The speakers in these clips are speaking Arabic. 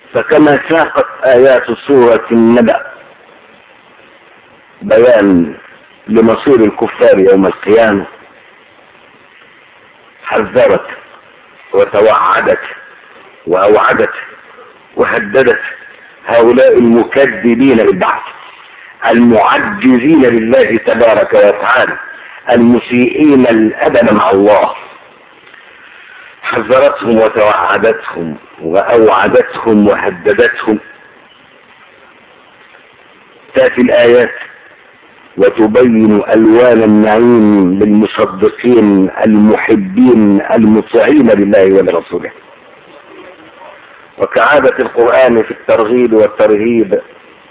فكما ساقت آيات سورة النبأ بيان لمصير الكفار يوم القيامة، حذرت وتوعدت وأوعدت وهددت هؤلاء المكذبين بالبعث المعجزين لله تبارك وتعالى المسيئين الأدب مع الله. حذرتهم وتوعدتهم وأوعدتهم وهددتهم. تأتي الآيات وتبين ألوان النعيم للمصدقين المحبين المطيعين لله ولرسوله. وكعادة القرآن في الترغيب والترهيب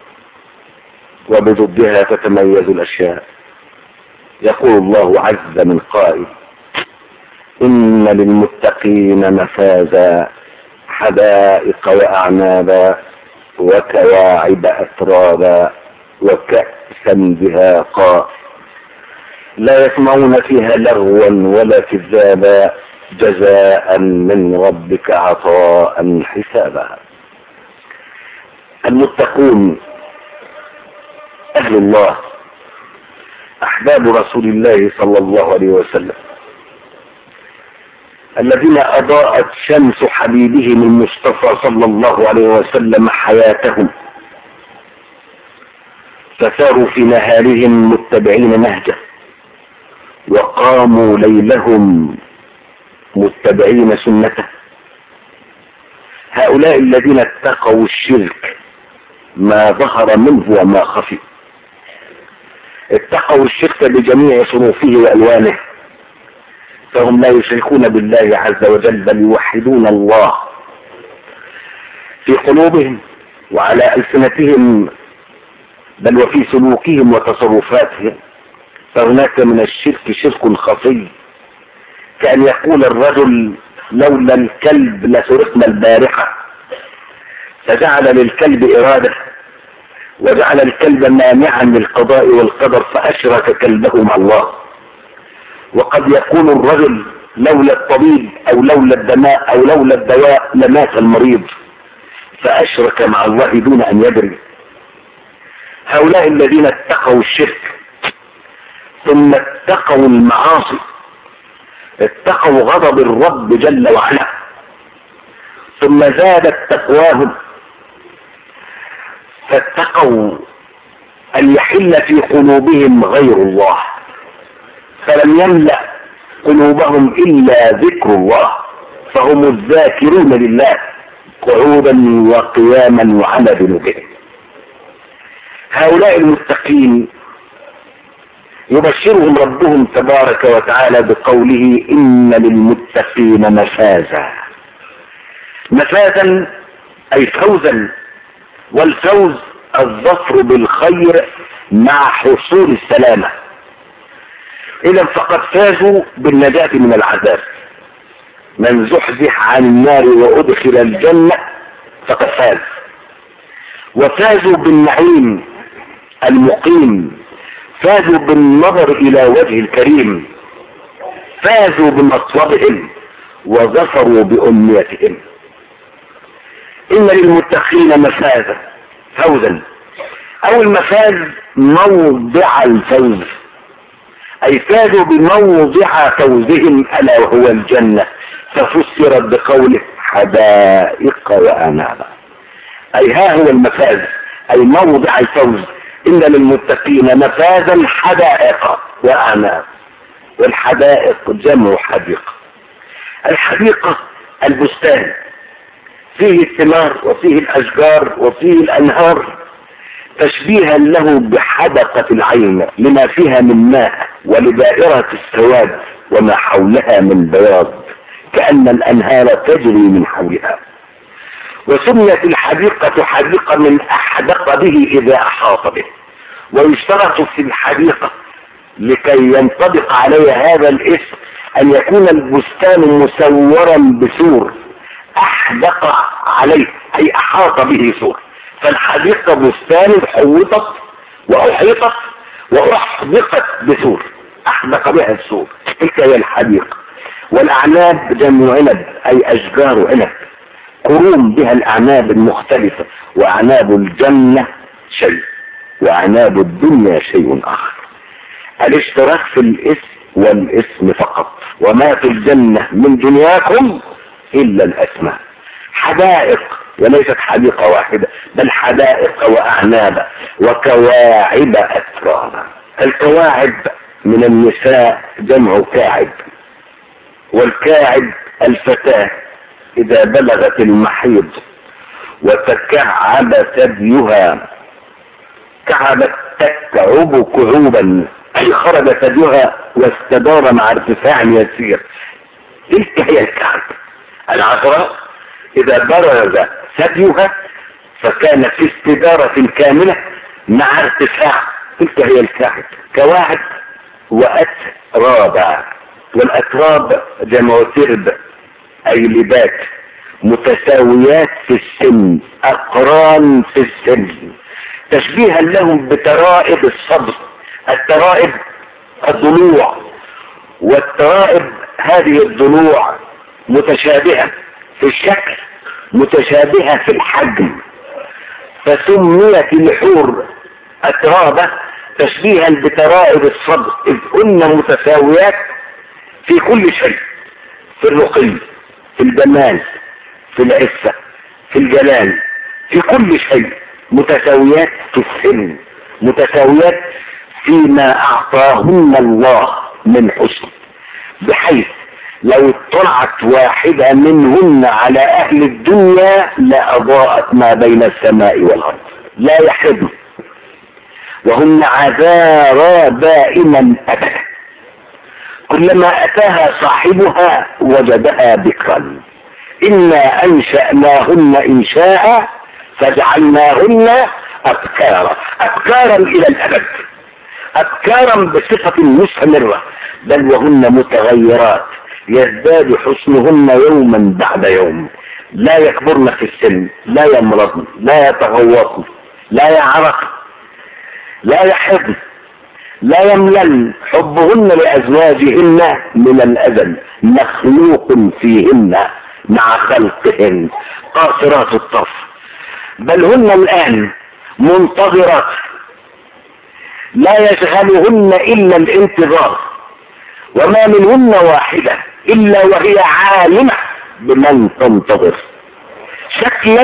وبضدها تتميز الأشياء. يقول الله عز من قائل: إن للمتقين مفازا حدائق وأعنابا وكواعب أترابا وكأسا دهاقا لا يسمعون فيها لغوا ولا كذابا جزاء من ربك عطاء حسابا. المتقون أهل الله أحباب رسول الله صلى الله عليه وسلم الذين أضاءت شمس حبيبهم المصطفى صلى الله عليه وسلم حياتهم، فساروا في نهارهم متبعين نهجه، وقاموا ليلهم متبعين سنته. هؤلاء الذين اتقوا الشرك ما ظهر منه وما خفي، اتقوا الشرك بجميع صنوفه وألوانه، فهم لا يشركون بالله عز وجل بل يوحدون الله في قلوبهم وعلى ألسنتهم بل وفي سلوكهم وتصرفاتهم. فهناك من الشرك شرك خفي، كأن يقول الرجل: لولا الكلب لسرقنا البارحة، فجعل للكلب إرادة وجعل الكلب مانعا للقضاء والقدر فأشرك كلبه مع الله. وقد يقول الرجل: لولا الطبيب أو لولا الدماء أو لولا الدواء لمات المريض، فأشرك مع الله دون أن يدري. هؤلاء الذين اتقوا الشرك ثم اتقوا المعاصي، اتقوا غضب الرب جل وعلا، ثم زادت تقواهم، فاتقوا أن يحل في قلوبهم غير الله، فلم يملأ قلوبهم إلا ذكر الله، فهم الذاكرون لله قعودا وقياما وعلى جنوبهم. هؤلاء المتقين يبشرهم ربهم تبارك وتعالى بقوله: إن للمتقين مفازا. مفازا أي فوزا، والفوز الظفر بالخير مع حصول السلامة. إذا فقد فازوا بالنجاة من العذاب. من زحزح عن النار وأدخل الجنة فقد فاز. وفازوا بالنعيم المقيم، فازوا بالنظر إلى وجه الكريم، فازوا بمطلبهم وظفروا بأمنيتهم. إن للمتقين مفازا، فوزا، أو المفاز موضع الفوز، أي فازوا بموضع فوزهم ألا وهو الجنة، ففسرت بقوله: حدائق وأعنابا. أي ها هو المفاز، أي موضع الفوز. إن للمتقين مفازا حدائق وأعناب. والحدائق جمع حديقة. الحديقة البستان فيه الثمار وفيه الأشجار وفيه الأنهار، تشبيها له بحدقة العين لما فيها من ماء ولدائرة السواد وما حولها من بياض، كأن الأنهار تجري من حولها. وسميت الحديقة حديقة من أحدق به إذا أحاط به. ويشترط في الحديقة لكي ينطبق عليها هذا الاسم أن يكون البستان مسورا بسور أحدق عليه، أي أحاط به سور. فالحديقة بستان حوطت وأحيطت وأحدقت بسور، أحدق بها السور، تلك هي الحديقة. والأعناب جمع عنب، أي أشجار عنب. قرون بها الأعناب المختلفة، وأعناب الجنة شيء وأعناب الدنيا شيء آخر. الاشتراك في الاسم والاسم فقط، وما في الجنة من دنياكم إلا الأسماء. حدائق، وليست حديقة واحدة، بل حدائق وأعناب وكواعب أترابا. الكواعب من النساء جمع كاعب، والكاعب الفتاة إذا بلغت المحيض وتكعب ثديها، كعبت تكعب كعوبا، أي خرج ثديها واستدار مع ارتفاع يسير، تلك هي الكعب. العذراء إذا برز ثديها فكان في استدارة كاملة مع ارتفاع، تلك هي الكعب. كواعب وأترابا، والأتراب جمع ترب أي لبات، متساويات في السن، أقران في السن، تشبيها لهم بترائب الصدر. الترائب الضلوع، والترائب هذه الضلوع متشابهة في الشكل، متشابهة في الحجم، فسميت الحور أترابة تشبيها بترائب الصدر، إذ كن متساويات في كل شيء، في الرقي، في الجمال، في العفة، في الجلال، في كل شيء، متساويات في السن، متساويات فيما أعطاهن الله من حسن، بحيث لو اطلعت واحدة منهن على أهل الدنيا لأضاءت ما بين السماء والأرض. لا يحرم، وهن عذارى دائما أبدا، كلما أتاها صاحبها وجدها بكرا. إنا أنشأناهن إنشاء فجعلناهن أبكارا، أبكارا إلى الأبد، أبكارا بصفة مستمرة، بل وهن متغيرات يزداد حسنهن يوما بعد يوم، لا يكبرن في السن، لا يمرضن، لا يتغوطن، لا يعرقن، لا يحضن، لا يملن. حبهن لأزواجهن من الأزل مخلوق فيهن مع خلقهن، قاصرات الطرف، بل هن الآن منتظرات لا يشغلهن إلا الانتظار، وما منهن واحدة إلا وهي عالمة بمن تنتظر، شكلا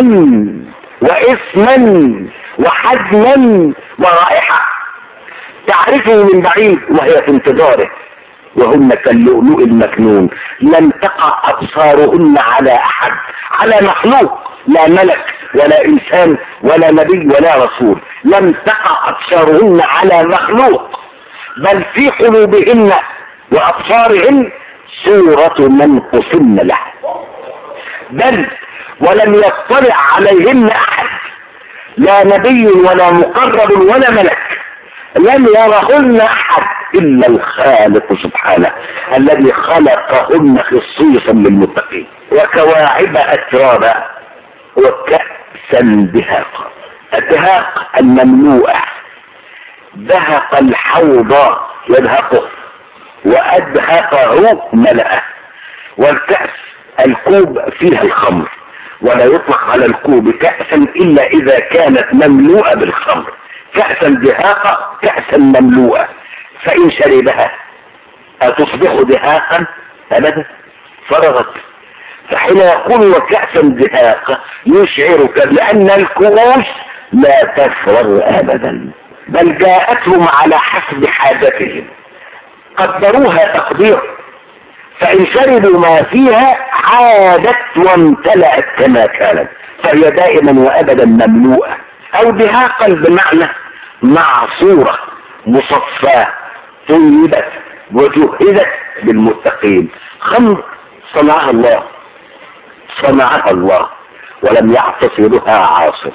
واسما وحجما ورائحة، تعرفه من بعيد وهي في انتظاره. وهن كاللؤلؤ المكنون، لم تقع أبصارهن على أحد، على مخلوق، لا ملك ولا إنسان ولا نبي ولا رسول، لم تقع أبصارهن على مخلوق، بل في قلوبهن وأبصارهن صورة من قسم له، بل ولم يطلع عليهن أحد، لا نبي ولا مقرب ولا ملك، لم يرهن أحد إلا الخالق سبحانه الذي خلقهن خصيصا للمتقين. وكواعب أترابا وكأسا دهاقا، الدهاق المملوءة، دهق الحوض يدهقه وأدهقه ملأه، والكأس الكوب فيها الخمر، ولا يطلق على الكوب كأسا إلا إذا كانت مملوءة بالخمر، كأسا دهاقا كأسا مملوءة، فإن شربها أتصبح دهاقا أبدا، فرغت. فحين يقول وكأسا دهاقا يشعرك بأن الكؤوس لا تفرغ أبدا، بل جاءتهم على حسب حاجتهم، قدروها تقدير، فإن شربوا ما فيها عادت وامتلأت كما كانت، فهي دائما وأبدا مملوءة. أو دهاقا بمعنى معصورة مصفاة طيبت وجهزت للمتقين. خمر صنعها الله، صنعها الله ولم يعتصرها عاصر.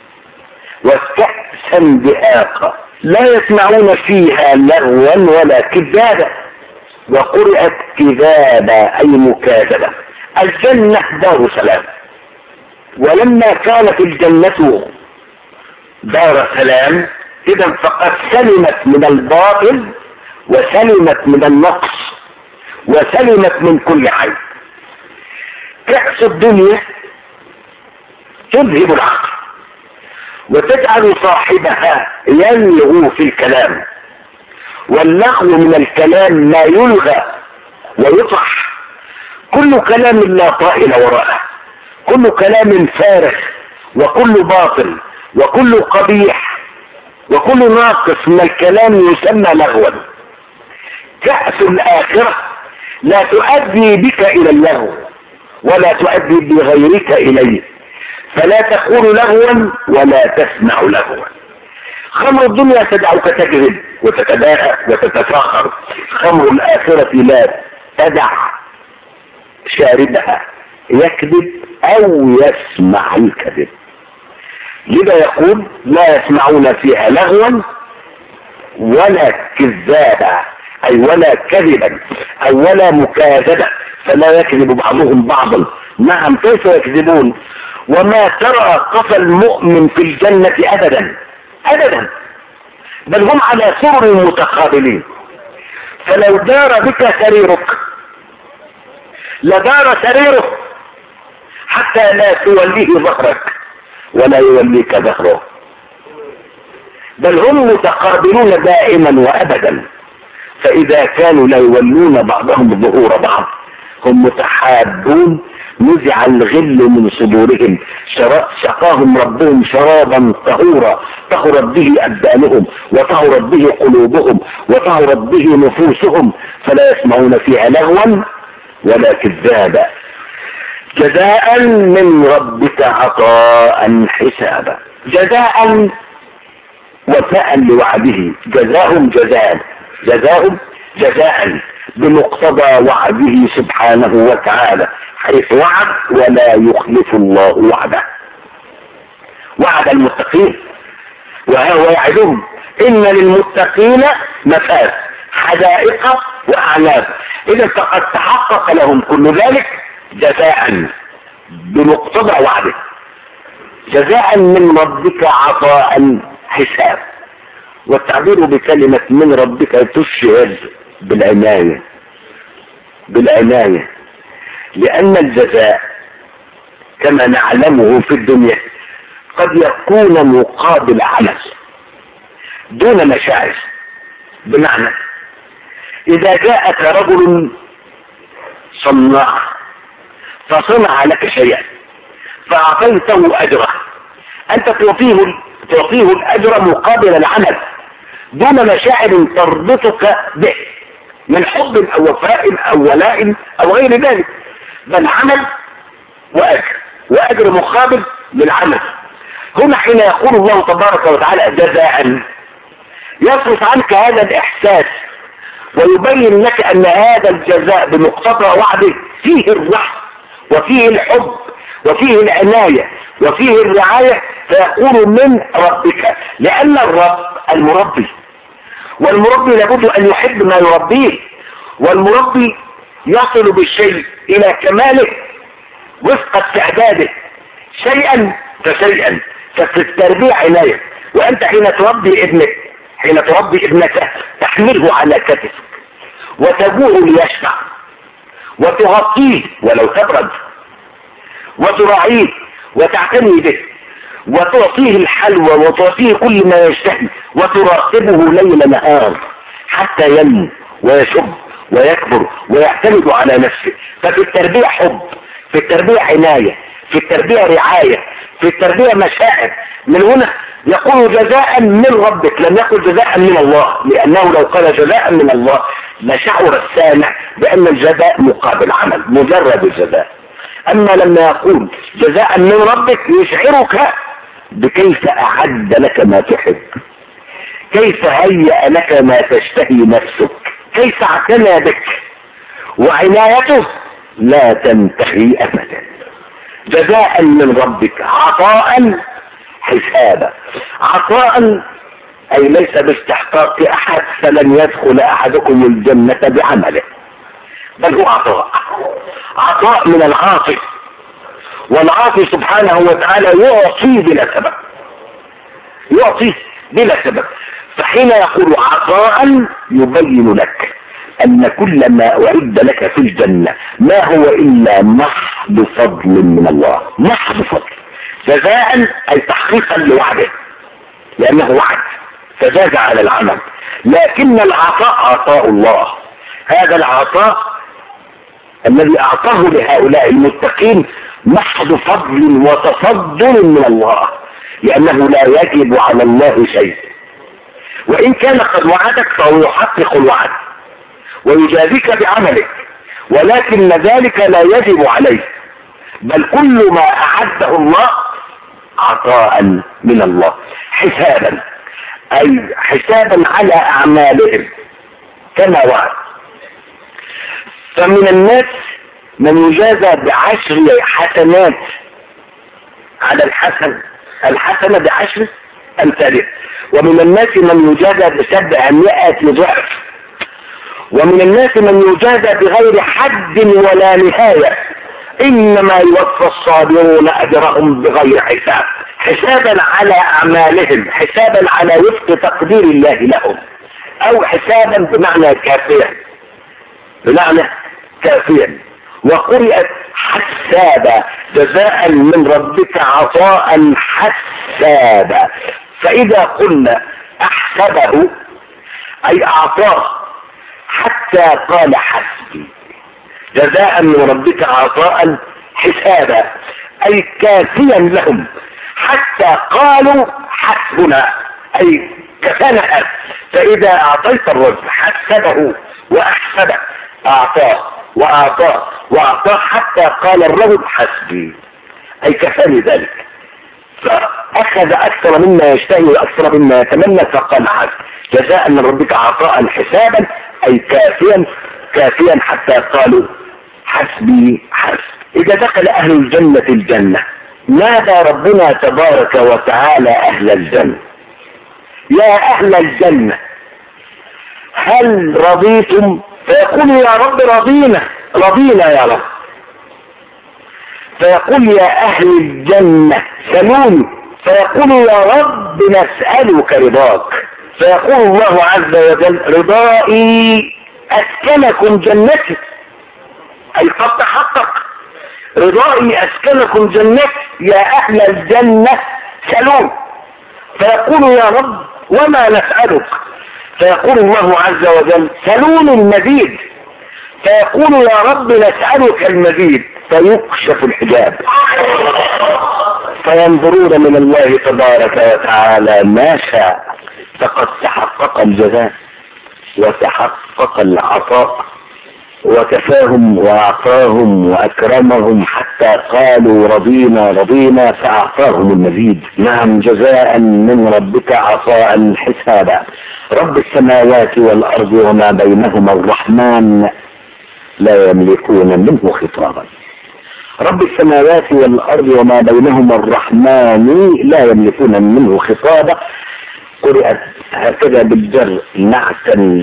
وكأسا دهاقا لا يسمعون فيها لغوا ولا كذابا، وقرأت كذابا أي مكاذبة. الجنة دار سلام، ولما كانت الجنة دار سلام إذا فقد سلمت من الباطل وسلمت من النقص وسلمت من كل عيب. كأس الدنيا تذهب العقل وتجعل صاحبها يلغو في الكلام، واللغو من الكلام ما يلغى ويطرح، كل كلام لا طائل وراءه، كل كلام فارغ وكل باطل وكل قبيح وكل ناقص من الكلام يسمى لغوا. كأس الآخرة لا تؤدي بك إلى اللغو ولا تؤدي بغيرك إليه، فلا تقول لغوا ولا تسمع لغوا. خمر الدنيا تدعك تكذب وتتباهى وتتفاخر، خمر الآخرة لا تدع شاربها يكذب أو يسمع الكذب. لذا يقول لا يسمعون فيها لغوا ولا كذابا، أي ولا كذبا أو ولا مكاذبة، فلا يكذب بعضهم بعضا. نعم كيف يكذبون؟ وما ترى قف المؤمن في الجنة أبدا أبدا، بل هم على سرر متقابلين. فلو دار بك سريرك لدار سريره حتى لا توليه ظهرك ولا يوليك ظهره، بل هم متقابلون دائما وأبدا. فإذا كانوا لا يولون بعضهم ظهور بعض هم متحابون، نزع الغل من صدورهم، سقاهم ربهم شرابا طهورا، طهرت به أبدانهم وطهرت به قلوبهم وطهرت به نفوسهم، فلا يسمعون فيها لغوا ولا كذابا. جزاء من ربك عطاء حسابا. جزاء وفاء لوعده، جزاهم جزاء بمقتضى وعده سبحانه وتعالى، حيث وعد ولا يخلف الله وعده. وعد المتقين وهو يعدهم إن للمتقين مفاز حدائق وأعناب. إذا فقد تحقق لهم كل ذلك جزاء بمقتضى وعده. جزاء من ربك عطاء حساب. والتعبير بكلمة من ربك تشعر بالعناية، لأن الجزاء كما نعلمه في الدنيا قد يكون مقابل عمل دون مشاعر. بمعنى إذا جاءك رجل صناع فصنع لك شيئا فأعطيته أجره، أنت تعطيه الأجر مقابل العمل دون مشاعر تربطك به من حب أو وفاء أو ولاء أو غير ذلك، بل عمل وأجر مقابل للعمل. هنا حين يقول الله تبارك وتعالى جزاء يصرف عنك هذا الإحساس ويبين لك أن هذا الجزاء بمقتضى وعده فيه الرحمة وفيه الحب وفيه العناية وفيه الرعاية، فيقول من ربك، لأن الرب المربي، والمربي لابد أن يحب ما يربيه، والمربي يصل بالشيء إلى كماله وفق استعداده شيئا فشيئا. ففي التربية عناية. وأنت حين تربي ابنك حين تربي ابنك تحمله على كتفك وتبوه ليشبع وتغطيه ولو تبرد وتراعيه وتعتني به وتعطيه الحلوى وتعطيه كل ما يشتهي وتراقبه ليل نهار حتى ينمو ويشب ويكبر ويعتمد على نفسه. ففي التربية حب، في التربية عناية، في التربية رعاية، في التربية مشاعر. من هنا يقول جزاء من ربك، لم يقل جزاء من الله، لأنه لو قال جزاء من الله لشعر السامع بأن الجزاء مقابل عمل مجرد الجزاء. أما لما يقول جزاء من ربك يشعرك بكيف أعد لك ما تحب، كيف هيأ لك ما تشتهي نفسك، كيف اعتنى بك، وعنايته لا تنتهي أبدا. جزاء من ربك عطاء حسابا. عطاء أي ليس باستحقاق أحد، فلن يدخل أحدكم الجنة بعمله، بل هو عطاء من العاطي، والعاطي سبحانه وتعالى يعطي بلا سبب. فحين يقول عطاء يبين لك أن كل ما أعد لك في الجنة ما هو إلا محض فضل من الله، محض فضل، جزاء أي تحقيقا لوعده، لأنه وعد فجاز على العمل. لكن العطاء عطاء الله، هذا العطاء الذي أعطاه لهؤلاء المتقين محض فضل وتفضل من الله، لأنه لا يجب على الله شيء، وإن كان قد وعدك فهو يحقق الوعد ويجازيك بعملك، ولكن ذلك لا يجب عليه، بل كل ما أعده الله عطاء من الله حسابا، أي حسابا على أعمالهم كما وعد. فمن الناس من يجازى ب10 حسنات على الحسنة ب10 أمثالها، ومن الناس من يجازى ب700 ضعف، ومن الناس من يجازى بغير حد ولا نهاية، إنما يوفى الصابرون أجرهم بغير حساب، حسابا على أعمالهم، حسابا على وفق تقدير الله لهم، أو حسابا بمعنى كافيا، بمعنى كافيا. وقرئت حسابا، جزاء من ربك عطاء حسابا. فإذا قلنا أحسبه أي أعطاه حتى قال حسبي، جزاء من ربك عطاء حسابا أي كافيا لهم حتى قالوا حسبنا أي كفانا. فإذا أعطيت الرجل حسبه وأحسبه، أعطاه وأعطاه وأعطاه حتى قال الرجل حسبي أي كفاني ذلك، فأخذ أكثر مما يشتهي وأكثر مما يتمنى فقال حسب، جزاء من ربك عطاء حسابا أي كافيا حتى قالوا حسبي حسب. إذا دخل أهل الجنة الجنة نادى ربنا تبارك وتعالى أهل الجنة: يا أهل الجنة هل رضيتم؟ فيقول يا رب رضينا يا رب. فيقول يا أهل الجنة سلوني، فيقول يا رب نسألك رضاك. فيقول الله عز وجل: رضائي أسكنكم جنتي، أي قد تحقق، رضائي أسكنكم جنتي يا أهل الجنة سلون. فيقول يا رب وما نسألك؟ فيقول الله عز وجل: سلوني المزيد. فيقول يا رب نسألك المزيد. فيكشف الحجاب فينظرون من الله تبارك وتعالى ما شاء، فقد تحقق الجزاء وتحقق العطاء وكفاهم وأعطاهم وأكرمهم حتى قالوا رضينا فأعطاهم المزيد. نعم، جزاء من ربك عطاء حسابا. رب السماوات والأرض وما بينهما الرحمن لا يملكون منه خطابا. رب السماوات والأرض وما بينهما الرحمن لا يملكون منه خطابا. قرأت هكذا بالجر نعتا،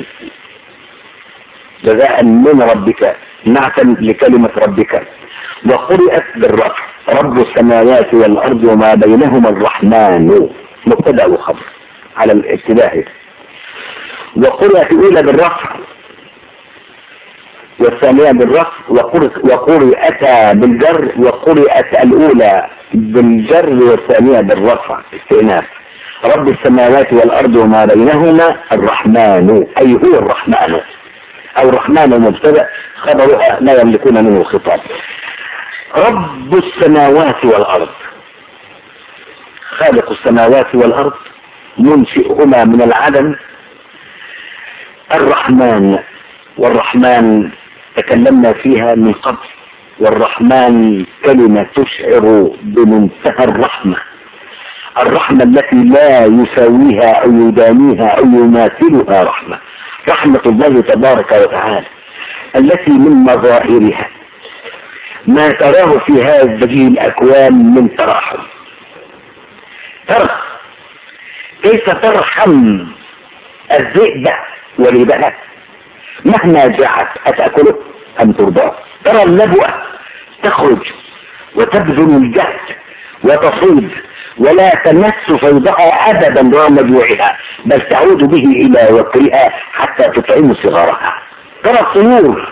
جزاء من ربك نعتا لكلمة ربك، وقرأت بالرفع رب السماوات والأرض وما بينهما الرحمن مبتدأ وخبر على الابتداء. وقرأت الأولى بالرفع والثانية بالرفع، وقرأت بالجر، وقرأت الأولى بالجر والثانية بالرفع استئناف. رب السماوات والأرض وما بينهما الرحمن أي هو الرحمن، أو الرحمن مبتدأ خبرها لا يملكون منه خطاب. رب السماوات والأرض خالق السماوات والأرض منشئهما من العدم. الرحمن، والرحمن تكلمنا فيها من قبل، والرحمن كلمة تشعر بمنتهى الرحمة، الرحمة التي لا يساويها أو يدانيها أو يماثلها رحمة، رحمة الله تبارك وتعالى التي من مظاهرها ما تراه في هذه الأكوان من ترحم. ترى كيف ترحم الذئب ولدها مهما جاعت أتأكله أم ترضاه. ترى النبوة تخرج وتبذل الجهد وتصيد ولا تمس فيضها أبدا رغم جوعها، بل تعود به إلى وكرها حتى تطعم صغارها. ترى الطيور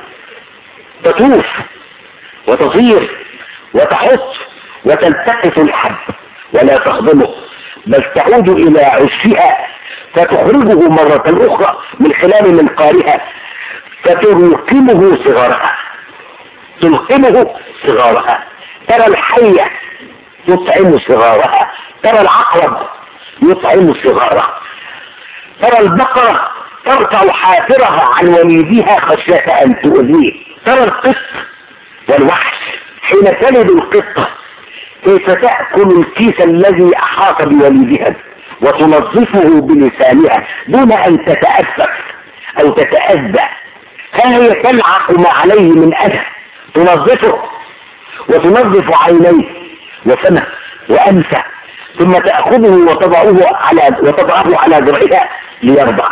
تطوف وتطير وتحط وتلتقط الحب ولا تخدمه، بل تعود إلى عشها فتخرجه مرة أخرى من خلال منقارها فتلقمه صغارها. تلقمه صغارها. ترى الحية يطعم صغارها، ترى العقرب يطعم صغارها، ترى البقرة ترفع حافرها عن وليدها خشية أن تؤذيه، ترى القط والوحش حين تلد القطة كيف تأكل الكيس الذي أحاط بوليدها وتنظفه بلسانها دون أن تتأسف أو تتأذى. ها هي تلعق ما عليه من أذى، تنظفه وتنظف عينيه وفمه وأنفه، ثم تأخذه وتضعه على ذرعها ليرضع.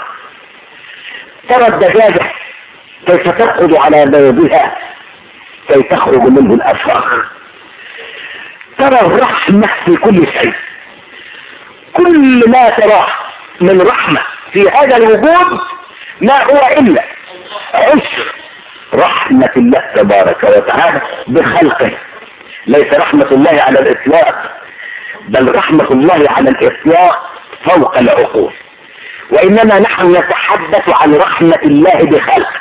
ترى الدجاجة كيف ترقد على بيضها كي تخرج منه الأفراخ. ترى الرحمة في كل شيء. كل ما تراه من رحمة في هذا الوجود ما هو إلا عشر رحمة الله تبارك وتعالى بخلقه. ليس رحمة الله على الإطلاق، بل رحمة الله على الإطلاق فوق العقول، وإنما نحن نتحدث عن رحمة الله بخلقه.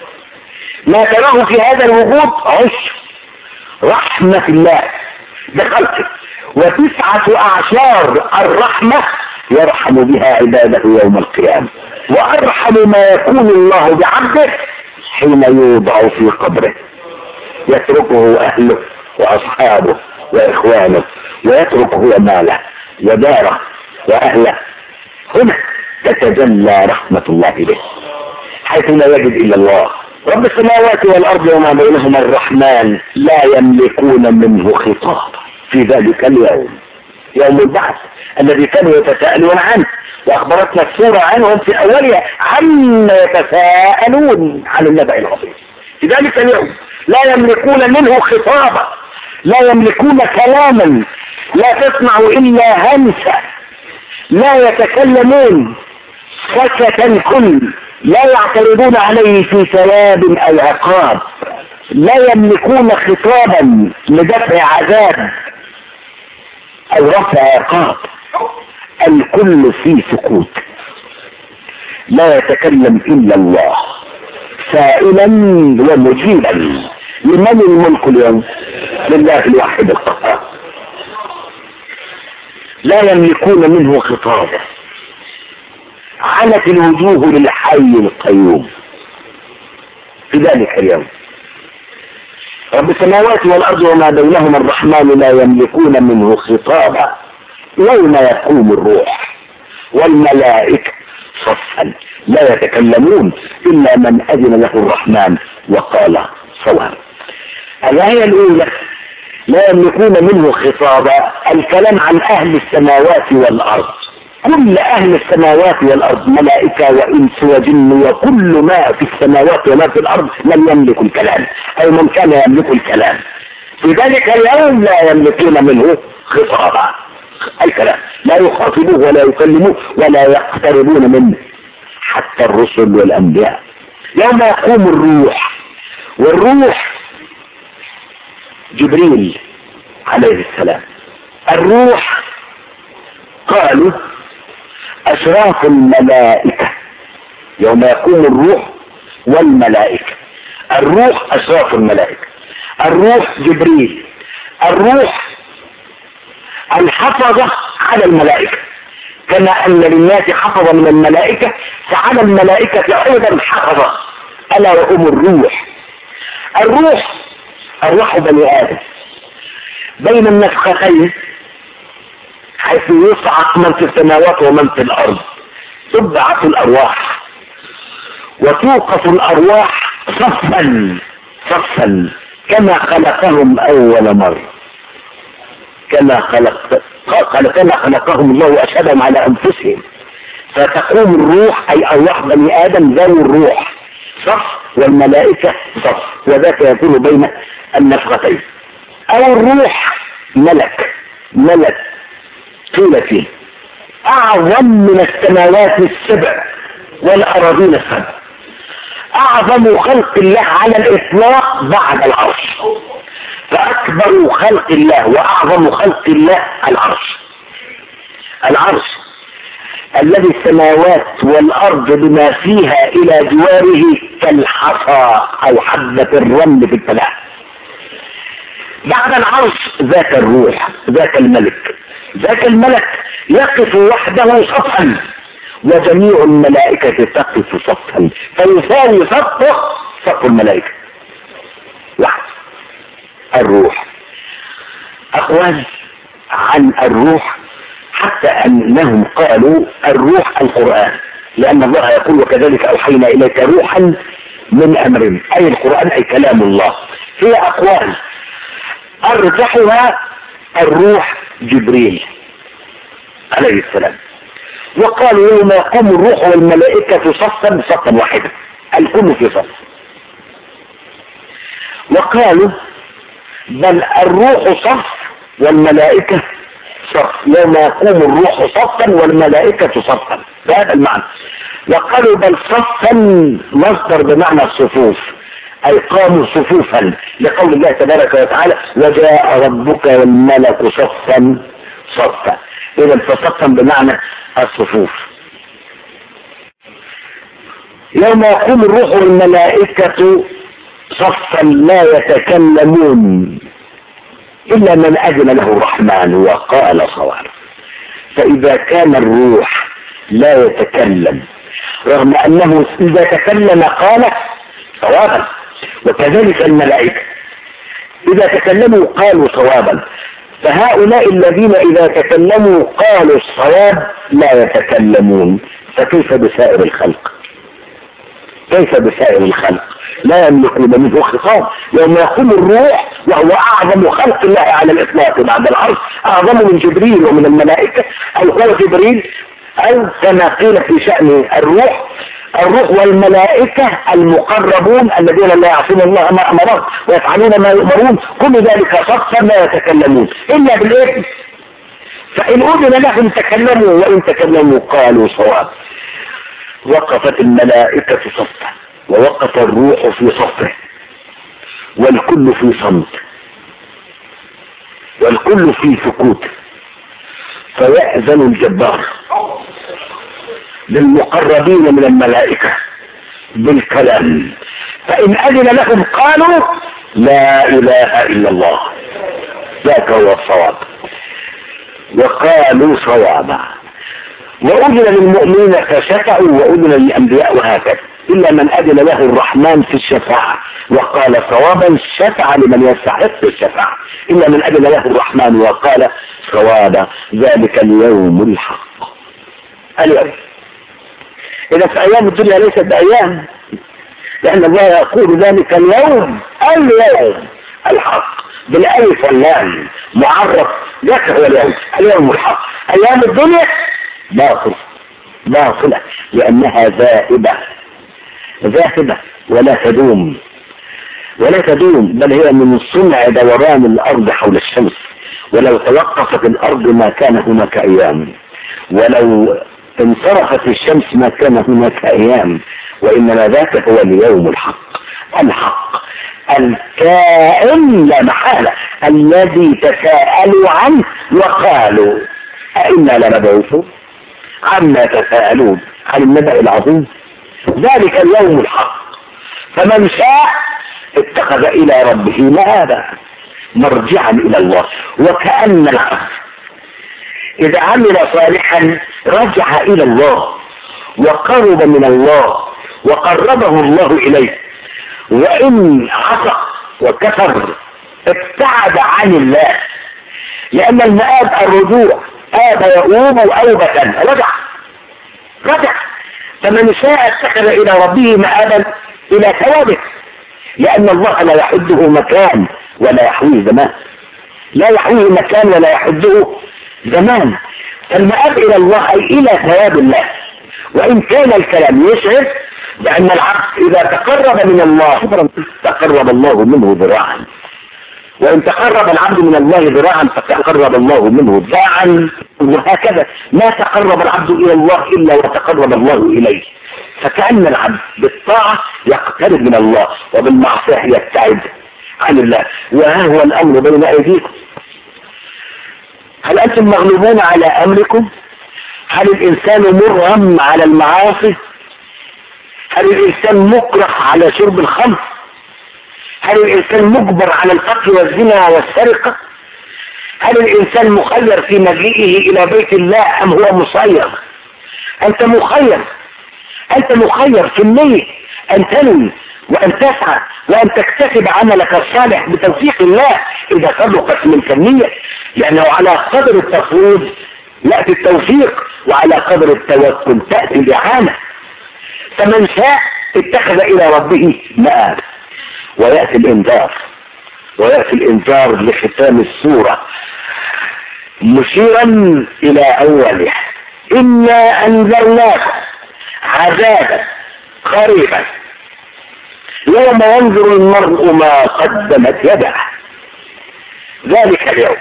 ما تراه في هذا الوجود عشر رحمة الله بخلقه، و9 أعشار الرحمة يرحم بها عباده يوم القيامة. وأرحم ما يكون الله بعبده حين يوضع في قبره، يتركه أهله وأصحابه وإخوانه، ويتركه ماله وداره وأهله. هنا تتجلى رحمة الله به حيث لا يجد إلا الله. رب السماوات والأرض وما بينهما الرحمن لا يملكون منه خطابا في ذلك اليوم، يوم البعث الذي كانوا يتساءلون عنه، وأخبرتنا السورة عنهم في أولها عما يتساءلون عن النبأ العظيم. في ذلك اليوم لا يملكون منه خطابا، لا يملكون كلاما، لا تسمع إلا همسا، لا يتكلمون سكتا كل، لا يعترضون عليه في ثواب أو عقاب، لا يملكون خطابا لدفع عذاب أو رفع عقاب. الكل في سكوت، لا يتكلم إلا الله سائلا ومجيبا. لمن الملك اليوم؟ لله الواحد القهار. لا يملكون منه خطابا. عنت الوجوه للحي القيوم في ذلك اليوم. رب السماوات والأرض وما بينهما الرحمن لا يملكون منه خطابا يوم يقوم الروح والملائكة صفا لا يتكلمون إلا من أذن له الرحمن وقال صواب. الآية الأولى لا يملكون منه خطابا، الكلام عن أهل السماوات والأرض. كل أهل السماوات والأرض ملائكة وإنس وجن وكل ما في السماوات وما في الأرض لم يملك الكلام، أو من كان يملك الكلام في ذلك اليوم لا يملكون منه خطابا. الكلام لا يخاطبوه ولا يكلموه ولا يقتربون منه حتى الرسل والأنبياء. يوم يقوم الروح، والروح جبريل عليه السلام. الروح قالوا أشراف الملائكة. يوم يقوم الروح والملائكة. الروح أشراف الملائكة، الروح جبريل، الروح الحفظة على الملائكة، كما أن للناس حفظة من الملائكة فعلى الملائكة أيضا حفظة ألا وهم الروح. الروح أرواح بني آدم بين النفختين حيث يصعق من في السماوات ومن في الأرض، تبعث الأرواح وتوقف الأرواح صفا صفا كما خلقهم أول مرة، كما خلقهم الله وأشهدهم على أنفسهم. فتقوم الروح أي أرواح بني آدم ذوي الروح صف والملائكة صف، وذاك يكون بين النفختين. أو الروح ملك قيل فيه أعظم من السماوات السبع والأراضين السبع، أعظم خلق الله على الإطلاق بعد العرش، فأكبر خلق الله وأعظم خلق الله العرش. العرش الذي السماوات والأرض بما فيها إلى جواره كالحصى أو حبة الرمل في الفلاح. بعد العرش ذاك الروح، ذاك الملك. ذاك الملك يقف وحده صفا، وجميع الملائكة تقف صفا، فيساوي صفه صف الملائكة واحد. الروح، أقوال عن الروح حتى أنهم قالوا الروح القرآن، لأن الله يقول وكذلك أوحينا إليك روحا من أمرنا، أي القرآن أي كلام الله. هي أقوال أرجحها الروح جبريل عليه السلام، وقالوا يوم يقوم الروح والملائكة صفا واحدا، الكل في صف. وقالوا بل الروح صف والملائكة صف، يوم يقوم الروح صفا والملائكة صفا، بهذا المعنى. وقالوا بل صفا مصدر بمعنى الصفوف، أي قاموا صفوفا، لقول الله تبارك وتعالى وجاء ربك والملك صفا صفا، إذا فصفا بمعنى الصفوف. يوم يقوم الروح والملائكة صفا لا يتكلمون إلا من أذن له الرحمن وقال صوابا. فإذا كان الروح لا يتكلم رغم أنه إذا تكلم قال صوابا، وكذلك الملائكة إذا تكلموا قالوا صوابا، فهؤلاء الذين إذا تكلموا قالوا الصواب لا يتكلمون، فكيف بسائر الخلق؟ كيف بسائر الخلق؟ لا يملكون منه خطاب. يوم يقوم الروح وهو أعظم خلق الله على الإطلاق بعد العرش، أعظم من جبريل ومن الملائكة، أو هو جبريل، أو كما قيل في شأن الروح والملائكة المقربون الذين لا يعصون الله ما أمرهم ويفعلون ما يؤمرون، كل ذلك صفا لا يتكلمون إلا بالإذن، فإن أذن لهم تكلموا وإن تكلموا قالوا صواب. وقفت الملائكة صفا ووقف الروح في صفه، والكل في صمت والكل في سكوت، فيأذن الجبار للمقربين من الملائكة بالكلام، فإن أذن لهم قالوا لا إله إلا الله، ذاك هو الصواب، وقالوا صوابا. وأذن للمؤمنين فشفعوا وأذن للأنبياء وهكذا، إلا من أذن له الرحمن في الشفاعة وقال صوابا، شفع لمن يستحق الشفاعة، إلا من أذن له الرحمن وقال صوابا، ذلك اليوم الحق. اليوم إذا في أيام الدنيا ليست بأيام، لأن الله يقول ذلك اليوم الحق بالألف واللام معرف، ذاك هو اليوم الحق. أيام الدنيا باطلة لأنها ذاهبة ولا تدوم، بل هي من صنع دوران الأرض حول الشمس، ولو توقفت الأرض ما كان هناك أيام، ولو انصرفت الشمس ما كان هناك أيام، وإنما ذاك هو اليوم الحق الكائن لا محالة، الذي تساءلوا عنه وقالوا أئنا لمبعوثون، عما تساءلون عن النبأ العظيم، ذلك اليوم الحق. فمن شاء اتخذ إلى ربه مآبا، مرجعا إلى الله. وكأن العبد إذا عمل صالحا رجع إلى الله وقرب من الله وقربه الله إليه، وإن عصى وكفر ابتعد عن الله، لأن المآب الرجوع، آب يؤوب أوبة، رجع. فمن شاء اتخذ إلى ربه مآبا إلى ثوابه، لأن الله لا يحده مكان ولا يحويه زمان، لا يحويه مكان ولا يحده زمان. فالمآب إلى الله أي إلى ثواب الله. وإن كان الكلام يشعر بأن العبد إذا تقرب من الله تقرب الله منه ذراعا، وإن تقرب العبد من الله ذراعا فتقرب الله منه ذراعا، وهكذا ما تقرب العبد إلى الله إلا وتقرب الله إليه. فكأن العبد بالطاعة يقترب من الله وبالمعصية يبتعد عن الله. وها هو الأمر بين أيديكم، هل أنتم مغلوبون على أمركم هل الإنسان مرغم على المعاصي؟ هل الإنسان مكره على شرب الخمر؟ هل الإنسان مجبر على القتل والزنا والسرقة؟ هل الإنسان مخير في مجيئه إلى بيت الله أم هو مسير؟ أنت مخير، أنت مخير في النية أن تنوي وأن تسعى وأن تكتسب عملك الصالح بتوفيق الله إذا صدقت منك النية، لأنه على قدر التفويض يأتي التوفيق وعلى قدر التوكل تأتي الإعانة. فمن شاء اتخذ إلى ربه مآب. ويأتي الإنذار لختام السورة مشيرا إلى أوله: إنا أنذرناكم عذابا قريبا يوم ينظر المرء ما قدمت يده. ذلك اليوم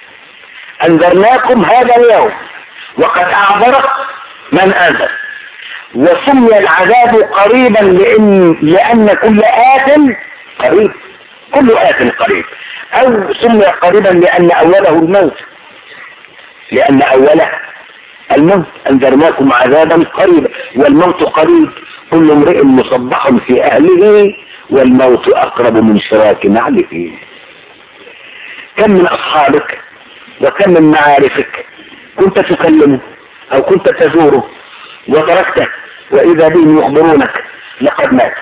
أنذرناكم هذا اليوم، وقد أعذر من أنذر. وسمي العذاب قريبا لأن كل آت قريب، كل آت قريب، أو سمي قريبا لأن أوله الموت، لأن أوله الموت. أنذرناكم عذابا قريبا والموت قريب، كل امرئ مصبح في أهله والموت أقرب من شراك نعله. كم من أصحابك وكم من معارفك كنت تكلمه أو كنت تزوره وتركته وإذا بهم يخبرونك لقد مات.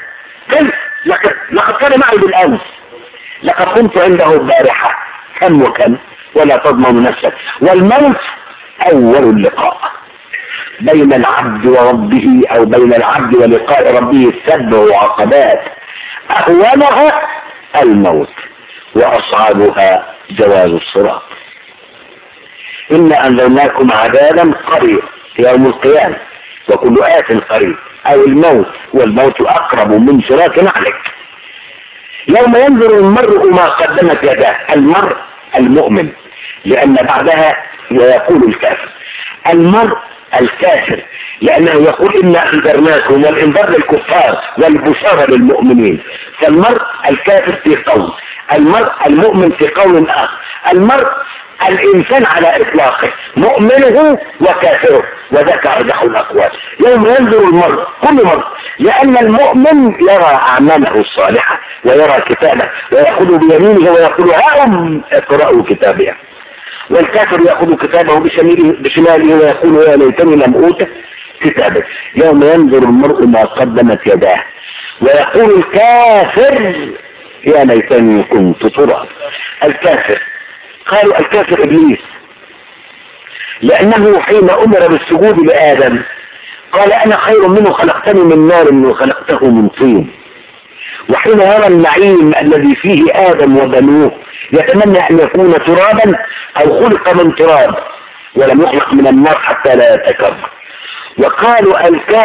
لقد كان معي بالأمس، لقد كنت عنده البارحة، كم وكم، ولا تضمن نفسك. والموت أول اللقاء بين العبد وربه، أو بين العبد ولقاء ربه 7 عقبات، أهونها الموت وأصعبها جواز الصراط. إنا أنذرناكم عذابا قريبا يوم القيامة وكل آت قريب، أو الموت، والموت أقرب من شراك نعلك. يوم ينظر المرء ما قدمت يداه، المرء المؤمن، لأن بعدها ويقول الكافر. المرء الكافر لأنه يقول إنا أنذرناكم، والإنذار للكفار والبشارة للمؤمنين. فالمرء الكافر في قول، المرء المؤمن في قول آخر. المرء الإنسان على إطلاقه، مؤمنه وكافره، وذاك أرجح الأقوال. يوم ينظر المرء، كل مرء، لأن المؤمن يرى أعماله الصالحة ويرى كتابه ويأخذ بيمينه ويقول هاهم اقرأوا كتابه، والكافر يأخذ كتابه بشماله ويقول يا ليتني لم أوت كتابه. يوم ينظر المرء ما قدمت يداه ويقول الكافر يا ليتني كنت تراب. الكافر، قالوا الكافر إبليس، لأنه حين أمر بالسجود لآدم قال أنا خير منه، خلقتني من نار وخلقته من طين. وحين يرى النعيم الذي فيه آدم وبنوه يتمنى أن يكون ترابا أو خلق من تراب ولم يخلق من النار حتى لا يتكبر. وقالوا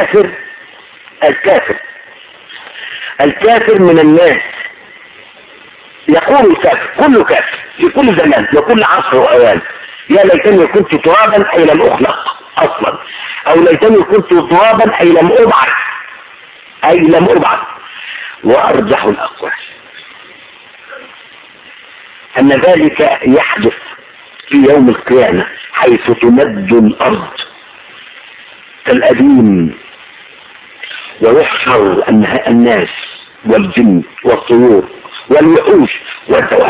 الكافر من الناس. يقول الكافر، كل كافر في كل زمان وكل عصر وأوان يا ليتني كنت ترابا أي لم أخلق أصلا، أو ليتني كنت ترابا أي لم أبعث. وأرجح الأقوال أن ذلك يحدث في يوم القيامة، حيث تمد الأرض كالأديم ويحشر الناس والجن والطيور والوحوش والدواب.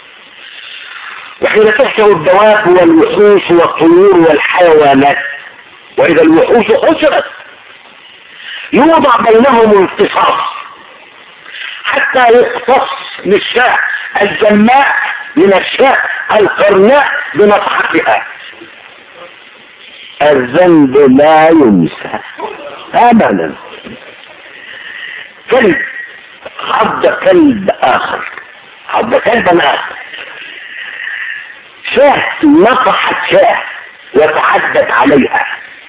وحين تحشر الدواب والوحوش والطيور والحيوانات، وإذا الوحوش حشرت يوضع بينهم القصاص حتى يقتص للشاة الجماء من الشاة القرناء بنصحتها. الذنب لا ينسى أبدا. كلب عض كلب آخر، عض كلبا آخر، شاة نصحت شاة وتعدت عليها،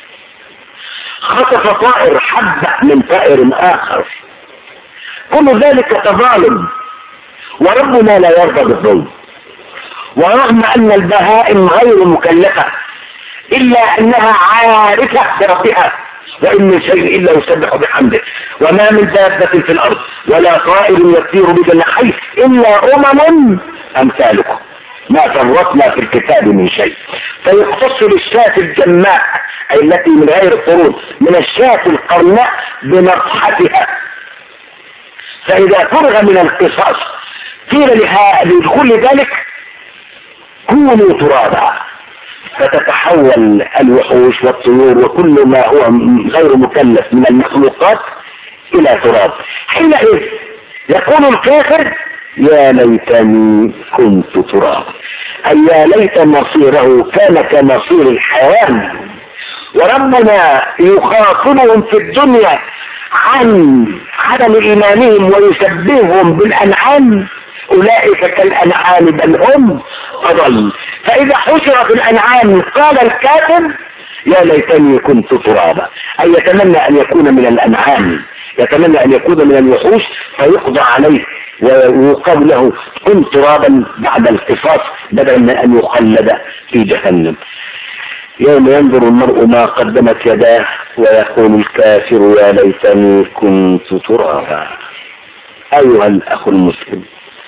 خطف طائر حبة من طائر آخر، كل ذلك تظالم، وربنا لا يرضى بالظلم. ورغم أن البهائم غير مكلفة إلا أنها عارفة بربها، وإن من شيء إلا يسبح بحمده، وما من دابة في الأرض ولا طائر يطير بجناحيه إلا أمم أمثالكم ما فرطنا في الكتاب من شيء. فيقتص للشاة الجماء أي التي من غير قرون من الشاة القرناء بنصحتها. فإذا فرغ من القصاص قيل لها لكل ذلك كونوا ترابا، فتتحول الوحوش والطيور وكل ما هو غير مكلف من المخلوقات إلى تراب. حينئذ يقول الكافر يا ليتني كنت ترابا، أي يا ليت مصيره كان كمصير الحيوان. وربنا يخاطبهم في الدنيا عن عدم إيمانهم ويشبههم بالأنعام، أولئك كالأنعام بل هم أضل. فإذا حشر في الأنعام قال الكافر يا ليتني كنت ترابا، أي يتمنى أن يكون من الأنعام، يتمنى أن يكون من الوحوش فيقضى عليه ويقال له كن ترابا بعد القصاص بدلا من أن يخلد في جهنم. يوم ينظر المرء ما قدمت يداه ويقول الكافر يا ليتني كنت ترابا. أيها الأخ المسلم،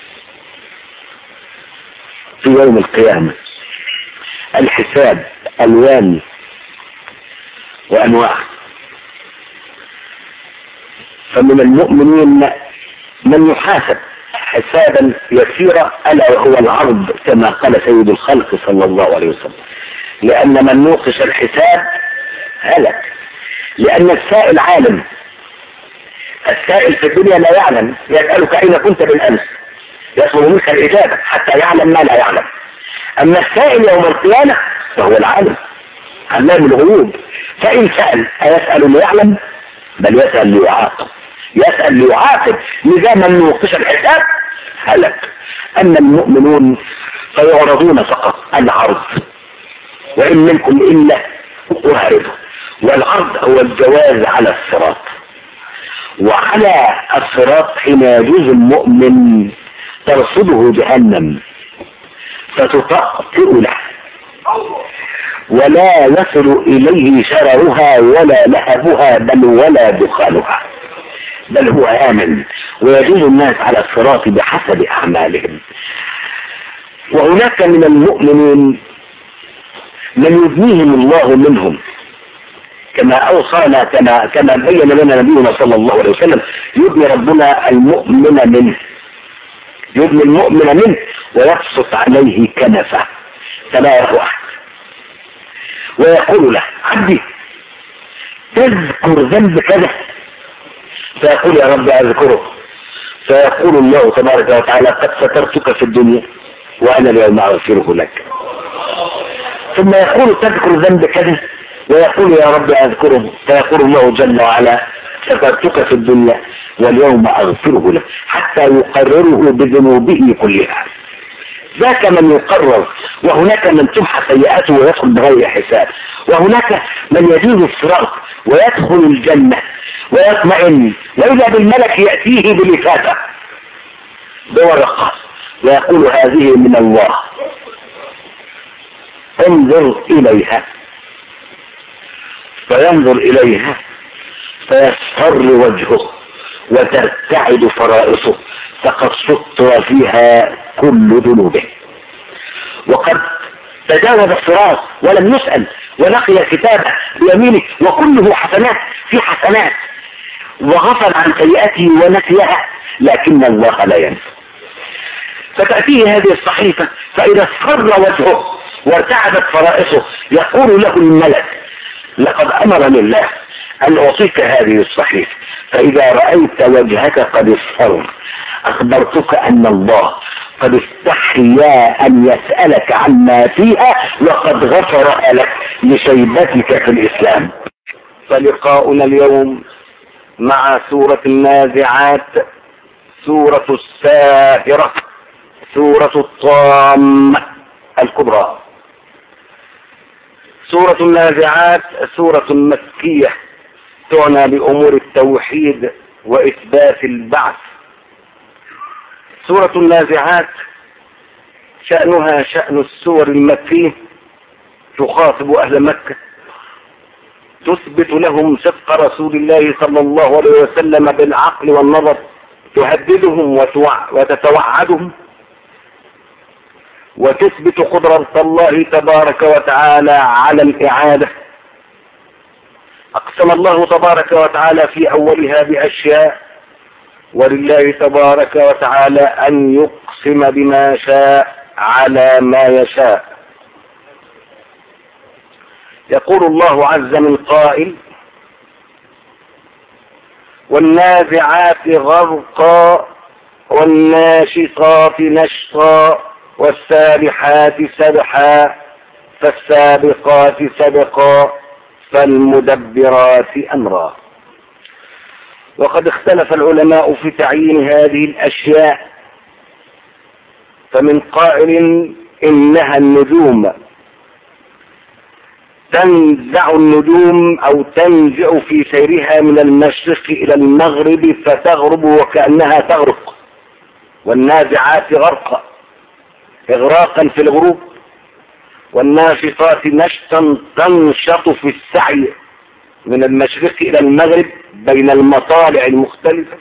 في يوم القيامة الحساب ألوان وأنواع. فمن المؤمنين من يحاسب حسابا يسيرا ألا وهو العرض كما قال سيد الخلق صلى الله عليه وسلم، لأن من نوقش الحساب هلك، لأن السائل عالم. السائل في الدنيا لا يعلم، يسألك أين كنت بالأمس، يطلب منك الإجابة حتى يعلم ما لا يعلم. أما السائل يوم القيامة فهو العالم علام الغيوب، فإن سأل أيسأل ليعلم؟ بل يسأل ليعاقب، يسأل ليعاقب. لذا من نوقش الحساب هلك. أما المؤمنون فيعرضون فقط العرض، وإن منكم إلا واردها. والعرض هو الجواز على الصراط، وعلى الصراط حين يجوز المؤمن ترصده جهنم فتطأطئ له ولا يصل إليه شررها ولا لهبها بل ولا دخانها، بل هو آمن، ويجوز الناس على الصراط بحسب أعمالهم. وهناك من المؤمنين من يبنيهم الله منهم كما أوصانا، كما بين لنا نبينا صلى الله عليه وسلم، يبني ربنا المؤمن منه، يبني المؤمن منه ويبسط عليه كنفه فلا يرى أحد، ويقول له عبدي تذكر ذنب كذا، فيقول يا رب أذكره، فيقول الله تبارك وتعالى قد سترتك في الدنيا وأنا اليوم أغفره لك. ثم يقول تذكر ذنب كذا، ويقول يا رب أذكره، فيقول الله جل وعلا سترتك في الدنيا واليوم أغفره لك، حتى يقرره بذنوبه كلها. ذاك من يقرر، وهناك من تمحى سيئاته ويدخل بغير حساب، وهناك من يجوز الصراط ويدخل الجنة ويطمئن، وإذا بالملك يأتيه بالإفادة بورقة ويقول هذه من الله انظر إليها، فينظر إليها فيصفر وجهه وترتعد فرائصه، فقد سطر فيها كل ذنوبه، وقد تجاوز الصراط ولم يسأل، ولقي كتابه بيمينه وكله حسنات في حسنات، وغفل عن سيئاته ونسيها، لكن الله لا ينسى. فتأتيه هذه الصحيفة فإذا اصفر وجهه وارتعدت فرائصه يقول له الملك لقد أمرني الله أن أعطيك هذه الصحيفة، فإذا رأيت وجهك قد اصفر أخبرتك أن الله قد استحيا أن يسألك عما فيها وقد غفر لك لشيبتك في الإسلام. فلقاؤنا اليوم مع سورة النازعات، سورة الساهرة، سورة الطامة الكبرى. سورة النازعات سورة مكية تعنى بأمور التوحيد وإثبات البعث. سورة النازعات شأنها شأن السور المكية، تخاطب أهل مكة، تثبت لهم صدق رسول الله صلى الله عليه وسلم بالعقل والنظر، تهددهم وتتوعدهم، وتثبت قدرة الله تبارك وتعالى على الإعادة. أقسم الله تبارك وتعالى في أولها بأشياء، ولله تبارك وتعالى أن يقسم بما شاء على ما يشاء. يقول الله عز من قائل: والنازعات غرقا والناشطات نشطا والسابحات سبحا فالسابقات سبقا فالمدبرات أمرا. وقد اختلف العلماء في تعيين هذه الأشياء، فمن قائل إنها النجوم، تنزع النجوم أو تنزع في سيرها من المشرق إلى المغرب فتغرب وكأنها تغرق. والنازعات غرقا، إغراقا في الغروب. والناشطات نشطا، تنشط في السعي من المشرق إلى المغرب بين المطالع المختلفة.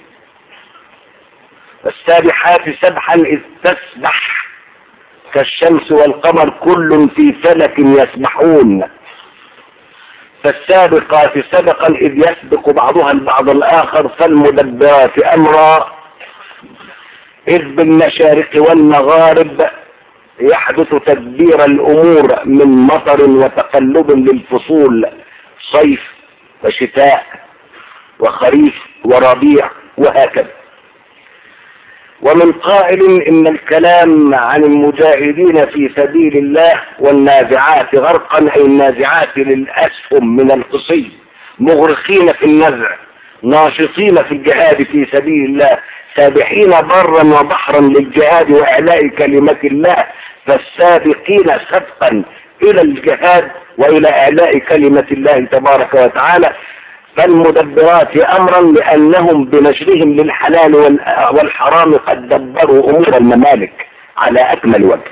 والسابحات سبحا، إذ تسبح كالشمس والقمر كل في فلك يسبحون. فالسابقات سبقا، إذ يسبق بعضها البعض الآخر. فالمدبرات أمرا، إذ بالمشارق والمغارب يحدث تدبير الأمور من مطر وتقلب للفصول، صيف وشتاء وخريف وربيع وهكذا. ومن قائل إن الكلام عن المجاهدين في سبيل الله والنازعات غرقا، أي النازعات للأسهم من القصي، مغرقين في النزع، ناشطين في الجهاد في سبيل الله، سابحين برا وبحرا للجهاد وإعلاء كلمة الله. فالسابقين سبقا إلى الجهاد وإلى إعلاء كلمة الله تبارك وتعالى. فالمدبرات أمرا، لأنهم بنشرهم للحلال والحرام قد دبروا أمور الممالك على أكمل وجه.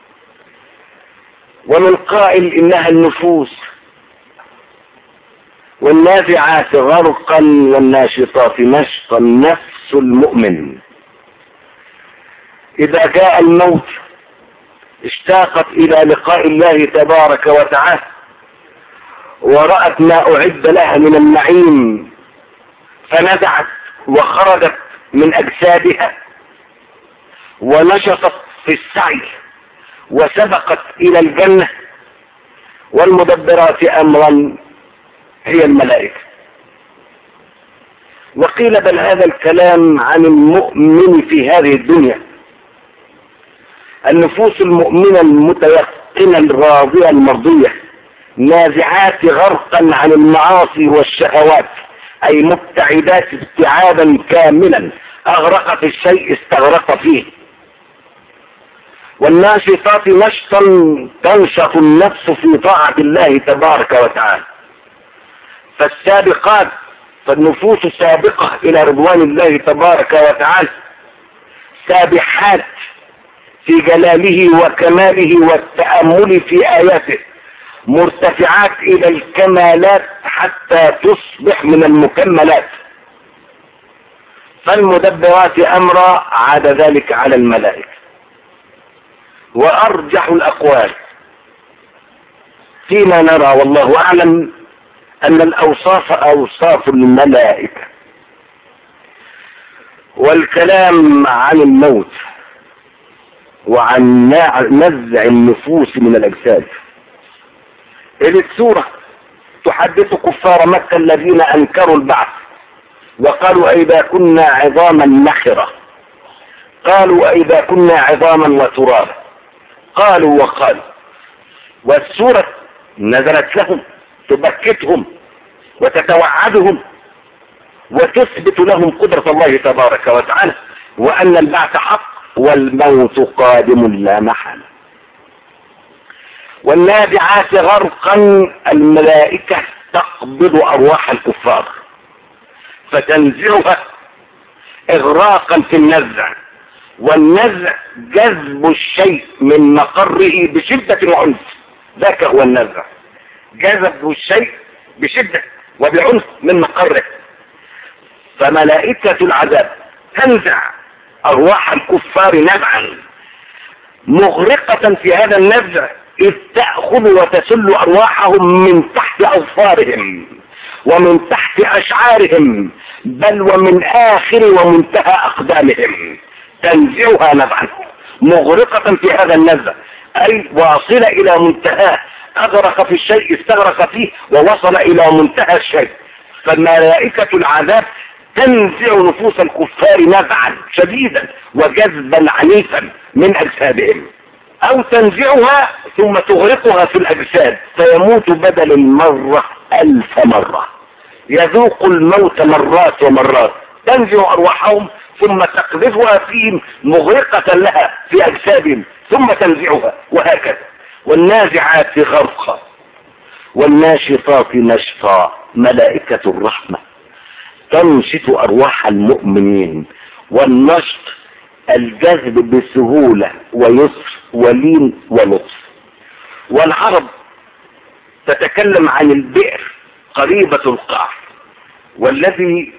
ومن قائل إنها النفوس. والنازعات غرقا والناشطات نشطا، نفس المؤمن إذا جاء الموت اشتاقت إلى لقاء الله تبارك وتعالى، ورأت ما أعد لها من النعيم، فنزعت وخرجت من أجسادها ونشطت في السعي وسبقت إلى الجنة. والمدبرات أمرا هي الملائكة. وقيل بل هذا الكلام عن المؤمن في هذه الدنيا. النفوس المؤمنة المتيقنة الراضية المرضية نازعات غرقا عن المعاصي والشهوات، أي مبتعدات ابتعادا كاملا، أغرقت الشيء استغرق فيه. والناشطات نشطا، تنشط النفس في طاعة الله تبارك وتعالى. فالسابقات، فالنفوس سابقة إلى رضوان الله تبارك وتعالى، سابحات في جلاله وكماله والتأمل في آياته، مرتفعات إلى الكمالات حتى تصبح من المكملات. فالمدبرات أمرا عاد ذلك على الملائكة. وأرجح الأقوال فيما نرى والله أعلم أن الأوصاف أوصاف الملائكة. والكلام عن الموت وعن نزع النفوس من الأجساد، إذ السورة تحدث كفار مكة الذين أنكروا البعث وقالوا أئذا كنا عظاما نخرة، قالوا أئذا كنا عظاما وترابا، قالوا وقالوا. والسورة نزلت لهم تبكتهم وتتوعدهم وتثبت لهم قدرة الله تبارك وتعالى، وأن البعث حق والموت قادم لا محالة. والنازعات غرقا، الملائكة تقبض أرواح الكفار فتنزعها إغراقا في النزع. والنزع جذب الشيء من مقره بشدة وعنف، ذاك هو النزع، جذب الشيء بشدة وبعنف من مقره. فملائكة العذاب تنزع أرواح الكفار نزعا مغرقة في هذا النزع، إذ تأخذ وتسل أرواحهم من تحت أظفارهم ومن تحت أشعارهم، بل ومن آخر ومنتهى أقدامهم، تنزعها نزعا، مغرقة في هذا النزع، أي واصلة إلى منتهى، أغرق في الشيء استغرق فيه ووصل إلى منتهى الشيء. فملائكة العذاب تنزع نفوس الكفار نزعا شديدا وجذبا عنيفا من أجسادهم، أو تنزعها ثم تغرقها في الأجساد فيموت بدل المرة 1000 مرة، يذوق الموت مرات ومرات. تنزع أرواحهم ثم تقذفها فيهم مغرقة لها في أجسادهم ثم تنزعها، وهكذا. والنازعات غرقا والناشطات نشطا، ملائكة الرحمة تنشط أرواح المؤمنين، والنشط الجذب بسهولة ويسر ولين ولطف. والعرب تتكلم عن البئر قريبة القعر، والذي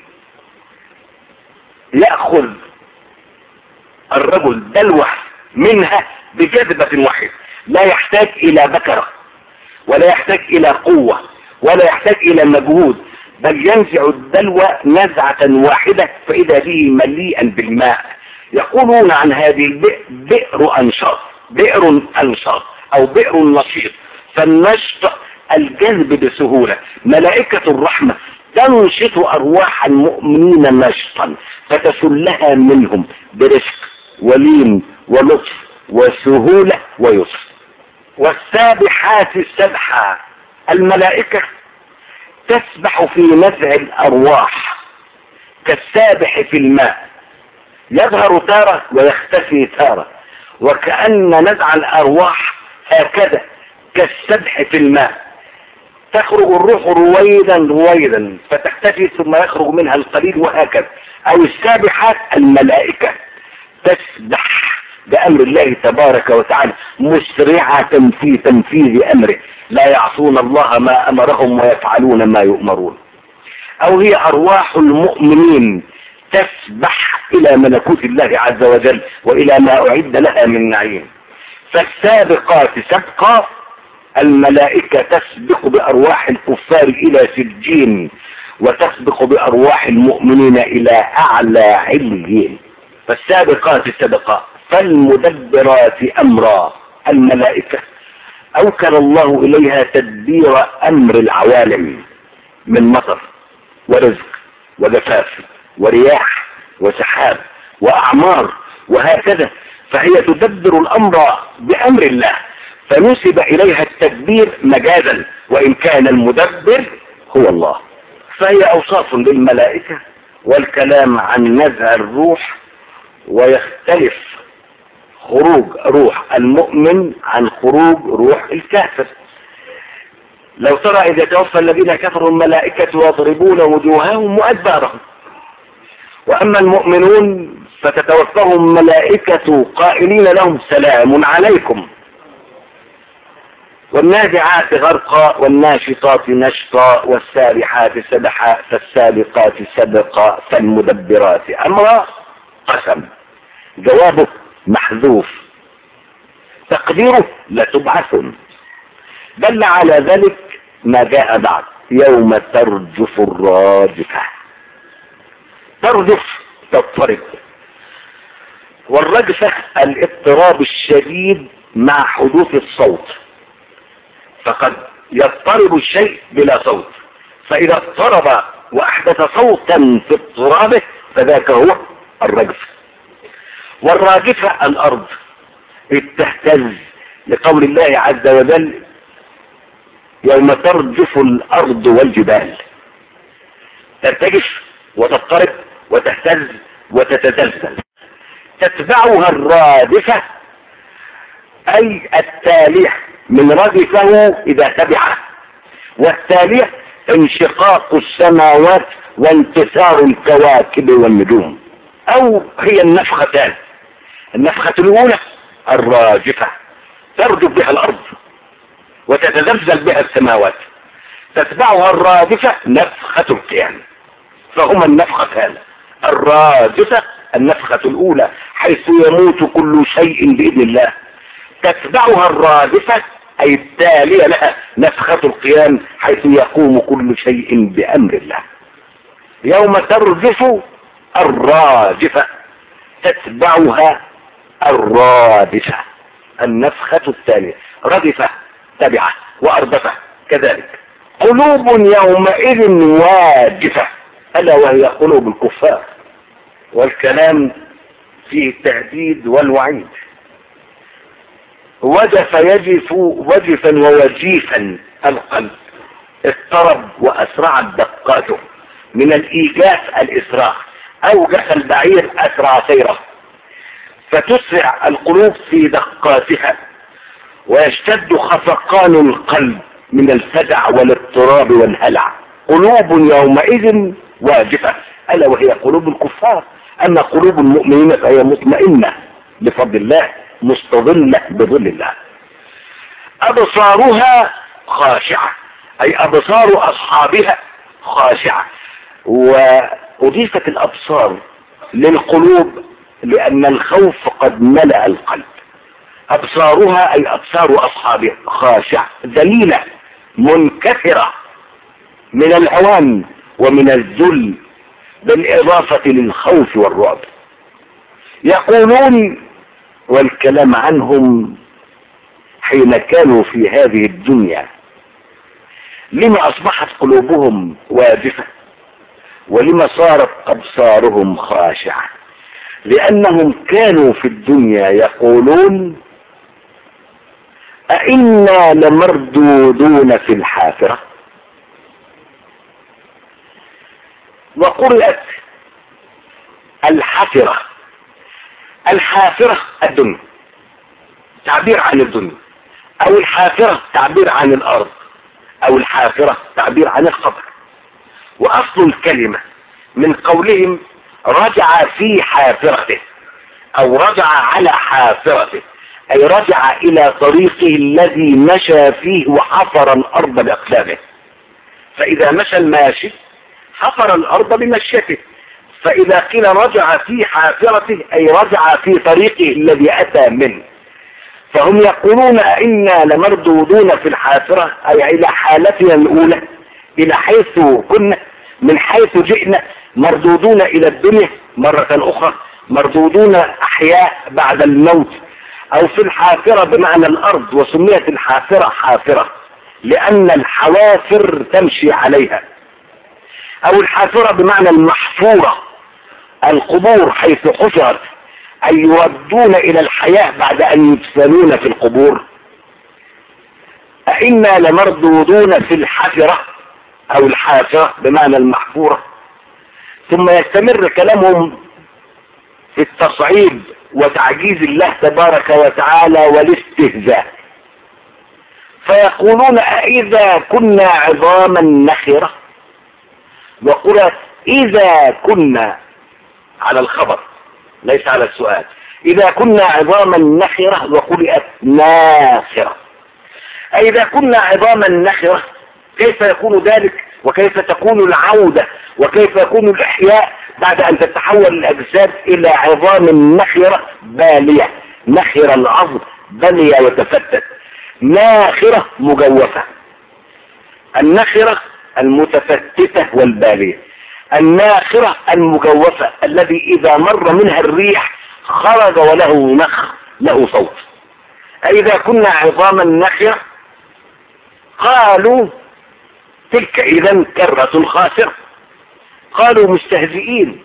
يأخذ الرجل دلوة منها بجذبة واحدة، لا يحتاج إلى بكرة ولا يحتاج إلى قوة ولا يحتاج إلى مجهود، بل ينزع الدلوة نزعة واحدة فإذا به مليئا بالماء. يقولون عن هذه البئر بئر أنشاط، بئر أنشاط أو بئر نشيط. فالنشط الجذب بسهولة. ملائكة الرحمة تنشط أرواح المؤمنين نشطا فتسلها منهم برفق ولين ولطف وسهولة ويسر. والسابحات سبحا، الملائكة تسبح في نزع الأرواح كالسابح في الماء، يظهر تارة ويختفي تارة، وكأن نزع الأرواح هكذا كالسبح في الماء، تخرج الروح رويدا رويدا فتختفي ثم يخرج منها القليل، وهكذا. أو السابحات الملائكة تسبح بأمر الله تبارك وتعالى مسرعة في تنفيذ أمره، لا يعصون الله ما أمرهم ويفعلون ما يؤمرون. أو هي أرواح المؤمنين تسبح إلى ملكوت الله عز وجل وإلى ما أعد لها من نعيم. فالسابقات سبقا، الملائكة تسبق بأرواح الكفار إلى سجين، وتسبق بأرواح المؤمنين إلى أعلى عليين. فالسابقات سبقا. فالمدبرات أمرا، الملائكة أوكل الله إليها تدبير أمر العوالم من مطر ورزق وجفاف ورياح وسحاب وأعمار وهكذا، فهي تدبر الأمر بأمر الله، فنسب إليها التدبير مجازا وإن كان المدبر هو الله. فهي أوصاف للملائكة. والكلام عن نزع الروح، ويختلف خروج روح المؤمن عن خروج روح الكافر. لو ترى إذا توفى الذين كفروا الملائكة يضربون وجوههم وأدبارهم، وأما المؤمنون فتتوفاهم ملائكة قائلين لهم سلام عليكم. والنازعات غرقا والناشطات نشطا والسابحات سبحا فالسابقات سبقا فالمدبرات أمرا. قسم جوابه محذوف، تقديره لتبعثن. دل على ذلك ما جاء بعد: يوم ترجف الراجفة. ترجف تضطرب، والرجفة الاضطراب الشديد مع حدوث الصوت، فقد يضطرب الشيء بلا صوت، فإذا اضطرب وأحدث صوتا في اضطرابه فذاك هو الرجف. والراجفة الأرض إذ تهتز، لقول الله عز وجل: يوم ترجف الأرض والجبال. ترتجف وتضطرب وتهتز وتتزلزل. تتبعها الرادفة أي التالية من رجفه إذا تبعه، والتالية انشقاق السماوات وانتصار الكواكب والنجوم. أو هي النفختان: النفخة الأولى الراجفة ترجف بها الأرض وتتزلزل بها السماوات، تتبعها الرادفة نفخة القيامة. فهما النفختان: الراجفة النفخة الأولى حيث يموت كل شيء بإذن الله، تتبعها الرادفة أي التالية لها نفخة القيام، حيث يقوم كل شيء بأمر الله. يوم ترجف الراجفة تتبعها الرادفة، النفخة الثانية، ردفة تبعه وأردفة كذلك. قلوب يومئذ واجفة، ألا وهي قلوب الكفار، والكلام فيه التهديد والوعيد. وجف يجف وجفا ووجيفا القلب، اضطرب وأسرعت دقاته، من الإيجاف الإسراع، أوجف البعير أسرع سيره، فتسرع القلوب في دقاتها، ويشتد خفقان القلب من الفزع والاضطراب والهلع. قلوب يومئذ واجفة، ألا وهي قلوب الكفار. أما قلوب المؤمنين فهي مطمئنة بفضل الله، مستظلة بظل الله. أبصارها خاشعة، أي أبصار أصحابها خاشعة. وأضيفت الأبصار للقلوب لأن الخوف قد ملأ القلب. أبصارها أي أبصار أصحابها خاشعة ذليلة منكسرة من الهوان ومن الذل، بالإضافة للخوف والرعب. يقولون، والكلام عنهم حين كانوا في هذه الدنيا، لما أصبحت قلوبهم واجفة ولما صارت أبصارهم خاشعة؟ لأنهم كانوا في الدنيا يقولون أئنا لمردودون في الحافرة. وقرأت الحافرة، الحافرة الدنيا تعبير عن الدنيا، أو الحافرة تعبير عن الأرض، أو الحافرة تعبير عن القبر. وأصل الكلمة من قولهم رجع في حافرته، أو رجع على حافرته، أي رجع إلى طريقه الذي مشى فيه وحفر الأرض بأقدامه. فإذا مشى الماشي حفر الأرض بمشيته، فإذا قيل رجع في حافرته أي رجع في طريقه الذي أتى منه. فهم يقولون إنا لمردودون في الحافرة، أي إلى حالتنا الأولى، إلى حيث كنا، من حيث جئنا، مردودون إلى الدنيا مرة أخرى، مردودون أحياء بعد الموت، أو في الحافرة بمعنى الأرض. وسميت الحافرة حافرة لأن الحوافر تمشي عليها، أو الحافرة بمعنى المحفورة، القبور حيث حفرت، أي يردون إلى الحياة بعد أن يدفنون في القبور. أئنا لمردودون في الحافرة أو الحافرة بمعنى المحفورة. ثم يستمر كلامهم في التصعيد وتعجيز الله تبارك وتعالى والاستهزاء، فيقولون أئذا كنا عظاما نخرة. وقلت إذا كنا على الخبر ليس على السؤال، إذا كنا عظاما نخرة، وقلت ناخرة. إذا كنا عظاما نخرة كيف يكون ذلك؟ وكيف تكون العودة؟ وكيف يكون الإحياء بعد أن تتحول الأجساد إلى عظام نخرة بالية؟ نخر العظم بلي وتفتت، ناخرة مجوفة. النخرة المتفتتة والبالية، الناخرة المجوفة الذي إذا مر منها الريح خرج وله نخ، له صوت. إذا كنا عظاما نخرة قالوا تلك إذا كرة خاسرة. قالوا مستهزئين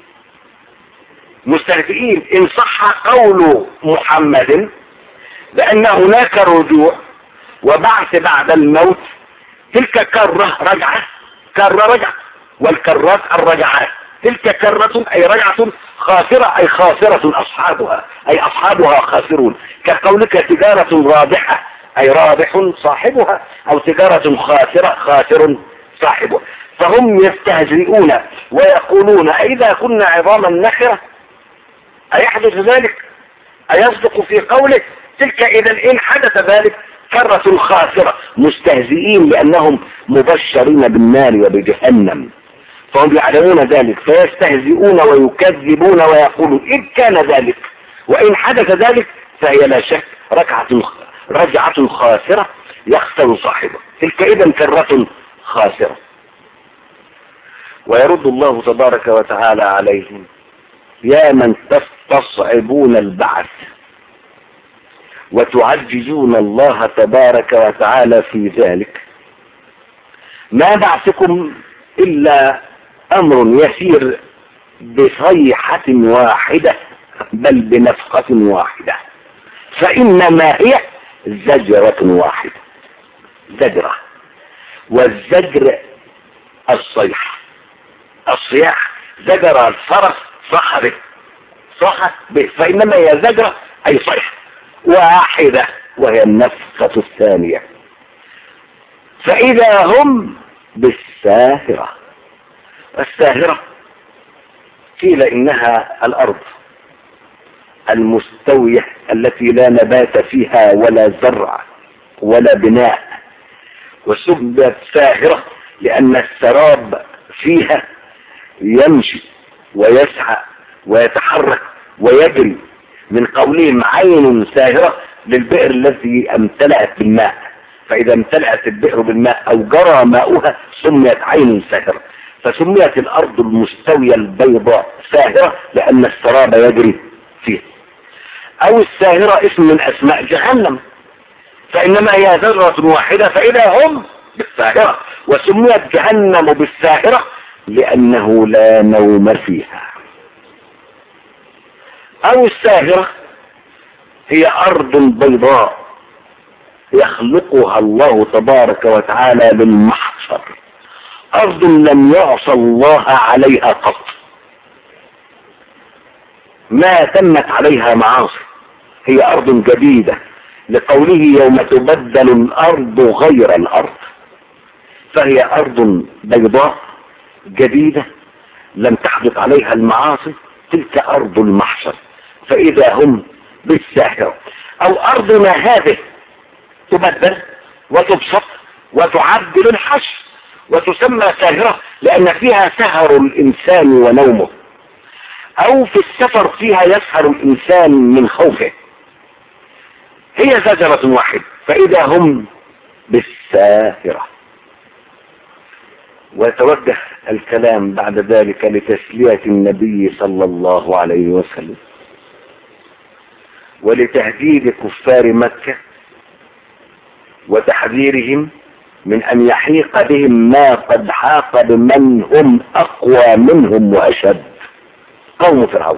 إن صح قول محمد بأن هناك رجوع وبعث بعد الموت. تلك كرة رجعة، كرة رجعة، والكرات الرجعات. تلك كرة أي رجعة، خاسرة أي خاسرة أصحابها، أي أصحابها خاسرون. كقولك تجارة رابحة أي رابح صاحبها، أو تجارة خاسرة خاسر صاحبها. فهم يستهزئون ويقولون إذا كنا عظاما نخرة أيحدث ذلك؟ أيصدق في قوله تلك إذا إن حدث ذلك كرة خاسرة؟ مستهزئين لأنهم مبشرين بالنار وبجهنم، فهم يعلمون ذلك فيستهزئون ويكذبون ويقولون إن كان ذلك وإن حدث ذلك فهي لا شك ركعة رجعة خاسرة يخسر صاحبه، تلك إذا كرة خاسرة. ويرد الله تبارك وتعالى عليهم: يا من تستصعبون البعث وتعجزون الله تبارك وتعالى في ذلك، ما بعثكم إلا أمر يسير بصيحة واحدة بل بنفقة واحدة، فإنما هي زجرة واحدة. زجرة، والزجر الصيح. الصياح زجر الفرس صح به صح به، فإنما هي زجرة أي صيح واحدة وهي النفقة الثانية. فإذا هم بالساهرة. الساهرة قيل إنها الأرض المستوية التي لا نبات فيها ولا زرع ولا بناء، وسميت ساهرة لأن السراب فيها يمشي ويسعى ويتحرك ويجري، من قولهم عين ساهرة للبئر التي امتلأت بالماء، فإذا امتلأت البئر بالماء أو جرى ماؤها سميت عين ساهرة. فسميت الأرض المستوية البيضاء ساهرة لأن السراب يجري فيها. أو الساهرة اسم من أسماء جهنم، فإنما هي ذرة واحدة فإذا هم بالساهرة. وسميت جهنم بالساهرة لأنه لا نوم فيها. أو الساهرة هي أرض بيضاء يخلقها الله تبارك وتعالى للمحشر، أرض لم يعصى الله عليها قط، ما تمت عليها معاصي، هي أرض جديدة، لقوله يوم تبدل الأرض غير الأرض. فهي أرض بيضاء جديدة لم تحدث عليها المعاصي، تلك أرض المحشر، فإذا هم بالساهرة. أو أرضنا هذه تبدل وتبسط وتعد للحشر وتسمى ساهرة لأن فيها سهر الإنسان ونومه، أو في السفر فيها يسهر الإنسان من خوفه. هي زجرة واحدة فإذا هم بالساهرة. ويتوجه الكلام بعد ذلك لتسلية النبي صلى الله عليه وسلم ولتهديد كفار مكة وتحذيرهم من أن يحيق بهم ما قد حاق بمن هم أقوى منهم وأشد، قوم فرعون.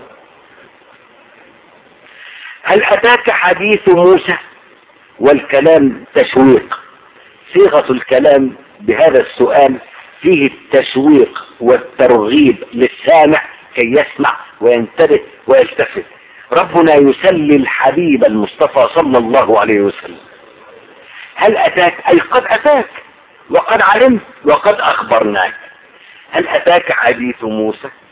هل أتاك حديث موسى؟ والكلام تشويق، صيغة الكلام بهذا السؤال فيه التشويق والترغيب للسامع كي يسمع وينتبه ويلتفت. ربنا يسلي الحبيب المصطفى صلى الله عليه وسلم. هل أتاك أي قد أتاك وقد علمت وقد أخبرناك. هل أتاك حديث موسى؟